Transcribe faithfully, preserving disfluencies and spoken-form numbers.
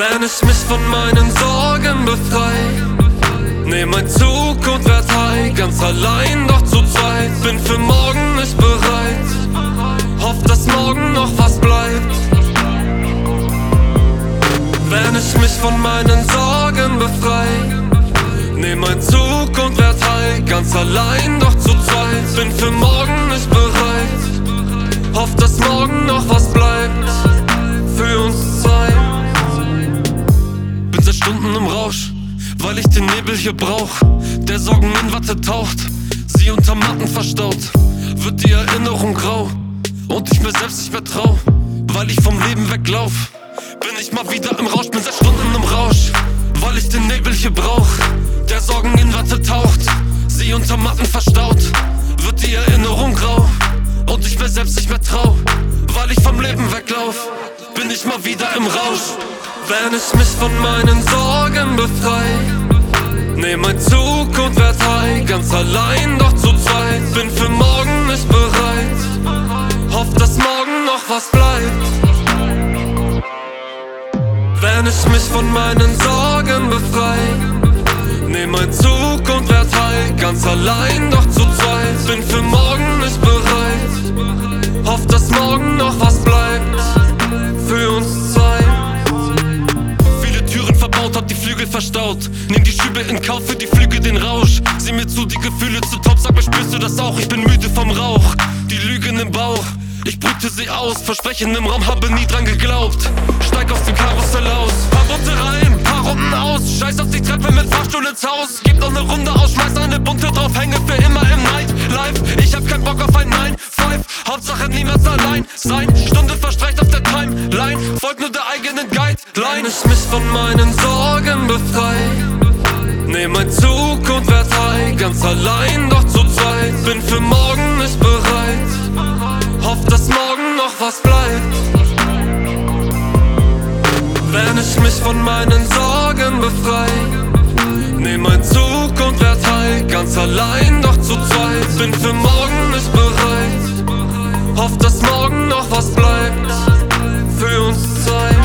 Wenn ich mich von meinen Sorgen befrei, nehm ein Zug und werd high, ganz allein, doch zu zweit. Bin für morgen nicht bereit, hoff, dass morgen noch was bleibt. Wenn ich mich von meinen Sorgen befrei, nehm ein Zug und werd high, ganz allein, doch zu zweit. Bin für morgen nicht bereit, hoff, dass morgen noch was bleibt für uns zwei. Bin seit Stunden im Rausch, weil ich den Nebel hier brauch, der Sorgen in Watte taucht, sie unter Matten verstaut. Wird die Erinnerung grau und ich mir selbst nicht mehr trau, weil ich vom Leben weglauf. Bin ich mal wieder im Rausch, bin seit Stunden im Rausch, weil ich den Nebel hier brauch, der Sorgen in Watte taucht, sie unter Matten verstaut. Wird die Erinnerung grau und ich mir selbst nicht mehr trau, weil ich vom Leben weglauf. Bin ich mal wieder im Rausch. Wenn ich mich von meinen Sorgen befrei, nehm ein Zug und werd high, ganz allein, doch zu zweit. Bin für morgen nicht bereit, hoff, dass morgen noch was bleibt. Wenn ich mich von meinen Sorgen befrei, nehm ein Zug und werd high, ganz allein, doch zu zweit. Bin für morgen nicht bereit, hoff, dass morgen noch was bleibt für uns zwei. Viele Türen verbaut, hab die Flügel verstaut, nehm die Schübe in Kauf für die Flüge, den Rausch. Sieh mir zu, die Gefühle zu top, sag mir, spürst du das auch? Ich bin müde vom Rauch, die Lügen im Bauch, ich brüte sie aus. Versprechen im Raum, habe nie dran geglaubt. Steig aus dem Karussell aus, paar Bunte rein, paar Runden aus. Scheiß auf die Treppe mit Fahrstuhl ins Haus. Gib noch ne Runde aus, schmeiß eine Bunte drauf, hänge für immer im Nightlife. Ich hab keinen Bock auf ein nine five, Hauptsache niemals allein sein. Stunde verstreicht auf der Timeline, folgt nur der eigenen Guideline. Wenn ich mich von meinen Sorgen befrei, nehm ein Zug und werd high, ganz allein, doch zu zweit. Bin für morgen nicht bereit, hoff, dass morgen noch was bleibt. Wenn ich mich von meinen Sorgen befrei, nehm ein Zug und werd high, ganz allein, doch zu zweit. Bin für morgen nicht bereit, hoff, dass morgen noch was bleibt für uns zwei.